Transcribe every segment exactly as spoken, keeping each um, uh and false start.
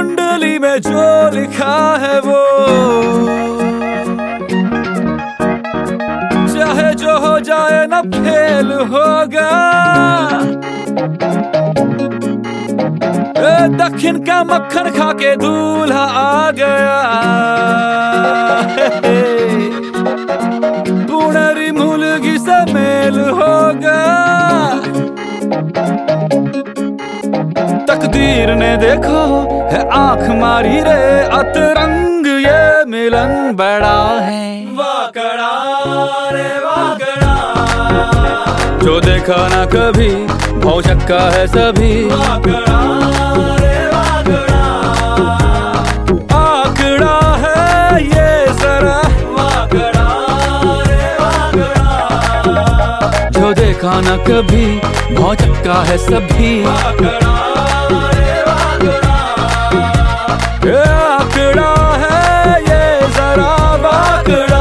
कुंडली में जो लिखा है वो, चाहे जो हो जाए ना फेल होगा। दक्षिण का मक्खन खा के दूल्हा आ गया, पुणरी मुलगी से मेल होगा। तकदीर ने देखो है आंख मारी रे, अतरंग ये मिलन बड़ा है। वाकड़ा रे वाकड़ा, जो देखा ना कभी भौ चक्का है सभी। वाकड़ा रे वाकड़ा, आंकड़ा है ये जरा। वाकड़ा रे वाकड़ा, जो देखा ना कभी भौ चक्का है सभी। वाकड़ा रे वाकड़ा, ये आंकड़ा है ये जरा। वाकड़ा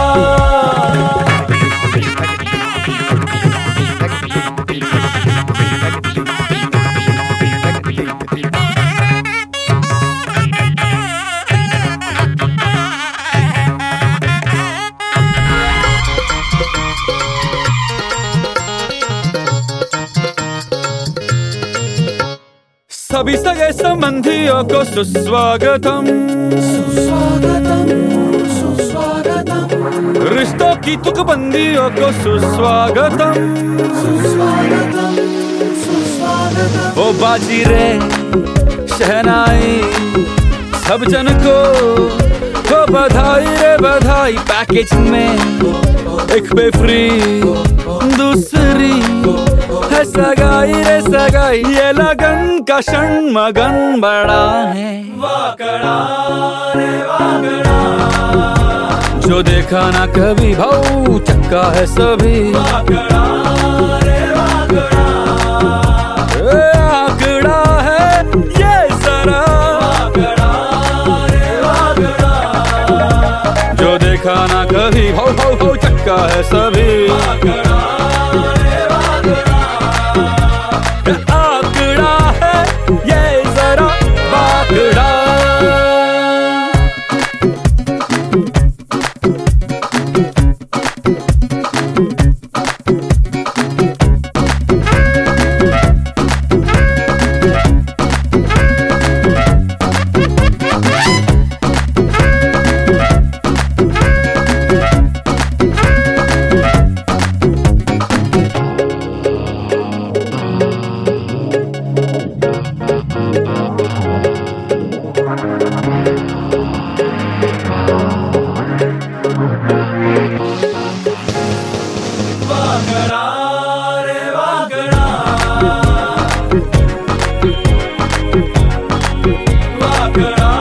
सभी सगे संबंधियों को सुस्वागतम, सुस्वागतम, सुस्वागतम। रिश्तों की तुकबंदियों को सुस्वागतम, सुस्वागतम, सुस्वागतम। ओ बाजी रे शहनाई, सब जन को को बधाई रे बधाई। पैकेज में एक पे फ्री, दूसरी है सगाई रे सगाई। ये लगन का क्षण मगन बड़ा है। वाकड़ा रे वाकड़ा, जो देखा ना कभी भौ चक्का है सभी। वाकड़ा रे वाकड़ा, आंकड़ा है ये जरा। वाकड़ा रे वाकड़ा, जो देखा ना कभी भौ भौ भौ चक्का है सभी। वाकड़ा रे वाकड़ा, आंकड़ा है ये जरा। वाकड़ा रे वाकड़ा, वाकड़ा